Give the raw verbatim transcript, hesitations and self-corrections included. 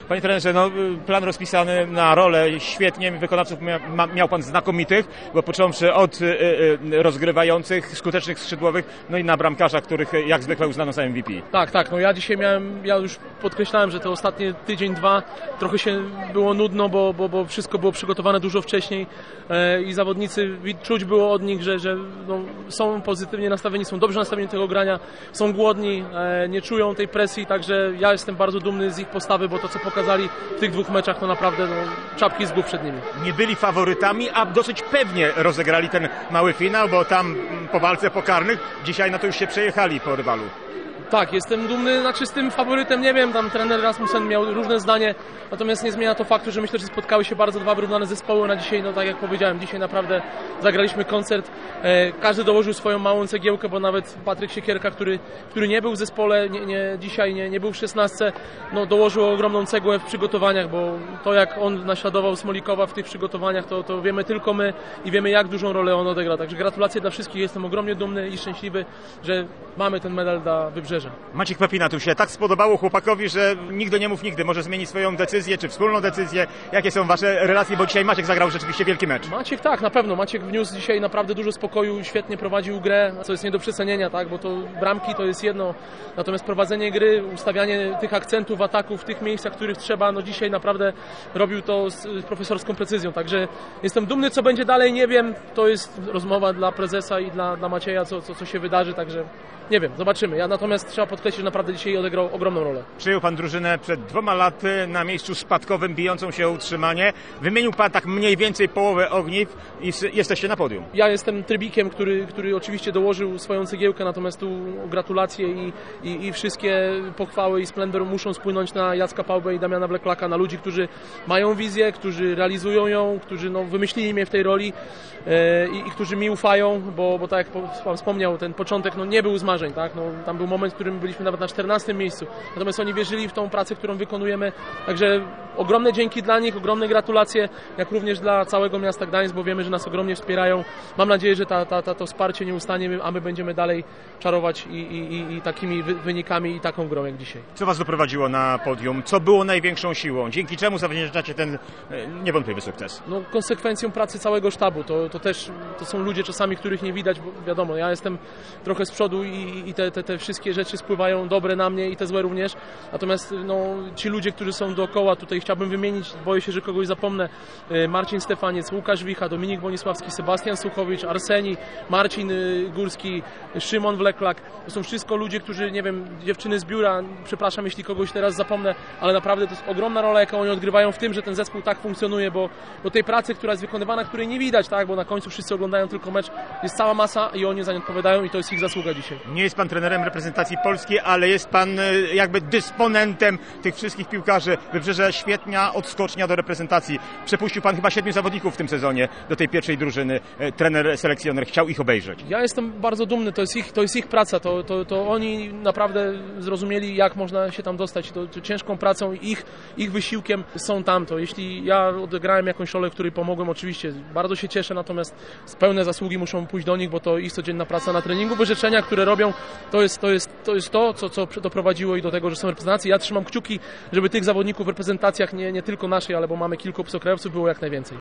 Panie trenerze, no, plan rozpisany na rolę świetnie, wykonawców mia, miał pan znakomitych, bo począwszy od y, y, rozgrywających, skutecznych skrzydłowych, no i na bramkarza, których jak zwykle uznano za M V P. Tak, tak, no ja dzisiaj miałem, ja już podkreślałem, że te ostatnie tydzień, dwa trochę się było nudno, bo, bo, bo wszystko było przygotowane dużo wcześniej e, i zawodnicy, czuć było od nich, że, że no, są pozytywnie nastawieni, są dobrze nastawieni do tego grania, są głodni, e, nie czują tej presji, także ja jestem bardzo dumny z ich postawy, bo to co pokazali w tych dwóch meczach, to naprawdę no, czapki z głów przed nimi. Nie byli faworytami, a dosyć pewnie rozegrali ten mały finał, bo tam po walce pokarnych dzisiaj no to już się przejechali po rywalu. Tak, jestem dumny, znaczy z tym faworytem, nie wiem, tam trener Rasmussen miał różne zdanie, natomiast nie zmienia to faktu, że myślę, że spotkały się bardzo dwa wyrównane zespoły na dzisiaj, no tak jak powiedziałem, dzisiaj naprawdę zagraliśmy koncert, e, każdy dołożył swoją małą cegiełkę, bo nawet Patryk Siekierka, który, który nie był w zespole, nie, nie, dzisiaj nie, nie był w szesnastce, no dołożył ogromną cegłę w przygotowaniach, bo to jak on naśladował Smolikowa w tych przygotowaniach, to, to wiemy tylko my i wiemy jak dużą rolę on odegra, także gratulacje dla wszystkich, jestem ogromnie dumny i szczęśliwy, że mamy ten medal dla Wybrzeża. Maciek Pepina, tu się tak spodobało chłopakowi, że nigdy nie mów nigdy, może zmienić swoją decyzję, czy wspólną decyzję. Jakie są wasze relacje, bo dzisiaj Maciek zagrał rzeczywiście wielki mecz. Maciek tak, na pewno. Maciek wniósł dzisiaj naprawdę dużo spokoju, świetnie prowadził grę, co jest nie do przecenienia, tak, bo to bramki to jest jedno, natomiast prowadzenie gry, ustawianie tych akcentów, ataków w tych miejscach, w których trzeba, no dzisiaj naprawdę robił to z profesorską precyzją, także jestem dumny, co będzie dalej, nie wiem, to jest rozmowa dla prezesa i dla, dla Macieja, co, co, co się wydarzy, także nie wiem, zobaczymy. Ja natomiast trzeba podkreślić, że naprawdę dzisiaj odegrał ogromną rolę. Przyjął pan drużynę przed dwoma laty na miejscu spadkowym, bijącą się o utrzymanie. Wymienił pan tak mniej więcej połowę ogniw i jesteście na podium. Ja jestem trybikiem, który, który oczywiście dołożył swoją cegiełkę, natomiast tu gratulacje i, i, i wszystkie pochwały i splendor muszą spłynąć na Jacka Paubę i Damiana Wleklaka, na ludzi, którzy mają wizję, którzy realizują ją, którzy no, wymyślili mnie w tej roli e, i, i którzy mi ufają, bo, bo tak jak pan wspomniał, ten początek no, nie był z marzeń, tak? No, tam był moment, w którym byliśmy nawet na czternastym miejscu, natomiast oni wierzyli w tą pracę, którą wykonujemy, także ogromne dzięki dla nich, ogromne gratulacje, jak również dla całego miasta Gdańsk, bo wiemy, że nas ogromnie wspierają. Mam nadzieję, że ta, ta, ta, to wsparcie nie ustanie, a my będziemy dalej czarować i, i, i takimi wynikami i taką grą jak dzisiaj. Co was doprowadziło na podium? Co było największą siłą? Dzięki czemu zawdzięczacie ten niewątpliwy sukces? No, konsekwencją pracy całego sztabu. To, to też to są ludzie czasami, których nie widać, bo wiadomo, ja jestem trochę z przodu i, i te, te, te wszystkie rzeczy spływają dobre na mnie i te złe również. Natomiast no, ci ludzie, którzy są dookoła, tutaj chciałbym wymienić, boję się, że kogoś zapomnę, Marcin Stefaniec, Łukasz Wicha, Dominik Bonisławski, Sebastian Suchowicz, Arseni, Marcin Górski, Szymon Wleklak. To są wszystko ludzie, którzy, nie wiem, dziewczyny z biura, przepraszam, jeśli kogoś teraz zapomnę, ale naprawdę to jest ogromna rola, jaką oni odgrywają w tym, że ten zespół tak funkcjonuje, bo do tej pracy, która jest wykonywana, której nie widać, tak, bo na końcu wszyscy oglądają tylko mecz, jest cała masa i oni za nią odpowiadają i to jest ich zasługa dzisiaj. Nie jest pan trenerem reprezentacji Polski, ale jest pan jakby dysponentem tych wszystkich piłkarzy. Wybrzeże świetna odskocznia do reprezentacji. Przepuścił pan chyba siedmiu zawodników w tym sezonie do tej pierwszej drużyny. Trener, selekcjoner chciał ich obejrzeć. Ja jestem bardzo dumny, to jest ich, to jest ich praca, to, to, to oni naprawdę zrozumieli, jak można się tam dostać. To, to ciężką pracą i ich, ich wysiłkiem są tam. To jeśli ja odegrałem jakąś rolę, której pomogłem, oczywiście bardzo się cieszę, natomiast pełne zasługi muszą pójść do nich, bo to ich codzienna praca na treningu. Wyrzeczenia, które robią, to jest to, jest, to, jest to co, co doprowadziło i do tego, że są reprezentacje. Ja trzymam kciuki, żeby tych zawodników w reprezentacjach, nie, nie tylko naszej, ale bo mamy kilku obcokrajowców, było jak najwięcej.